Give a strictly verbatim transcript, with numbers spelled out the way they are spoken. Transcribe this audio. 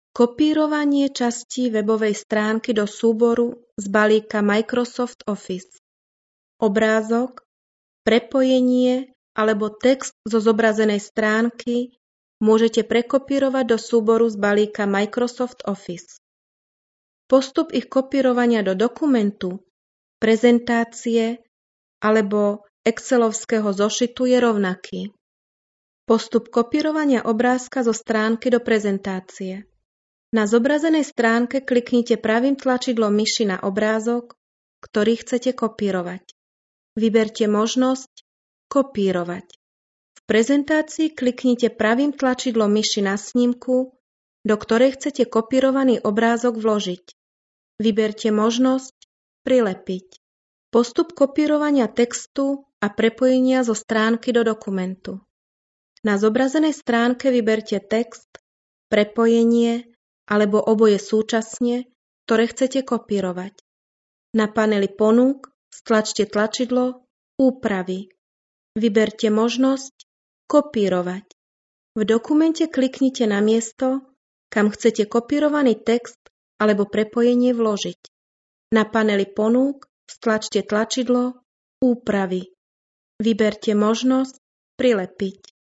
Kopírovanie častí webovej stránky do súboru z balíka Microsoft Office. Obrázok, prepojenie alebo text zo zobrazenej stránky môžete prekopírovať do súboru z balíka Microsoft Office. Postup ich kopírovania do dokumentu, prezentácie alebo excelovského zošitu je rovnaký. Postup kopírovania obrázka zo stránky do prezentácie. Na zobrazenej stránke kliknite pravým tlačidlom myši na obrázok, ktorý chcete kopírovať. Vyberte možnosť Kopírovať. V prezentácii kliknite pravým tlačidlom myši na snímku, do ktorej chcete kopírovaný obrázok vložiť. Vyberte možnosť Prilepiť. Postup kopírovania textu a prepojenia zo stránky do dokumentu. Na zobrazenej stránke vyberte text, prepojenie alebo oboje súčasne, ktoré chcete kopírovať. Na paneli Ponúk stlačte tlačidlo Úpravy. Vyberte možnosť Kopírovať. V dokumente kliknite na miesto, kam chcete kopírovaný text alebo prepojenie vložiť. Na paneli Ponúk stlačte tlačidlo Úpravy. Vyberte možnosť Prilepiť.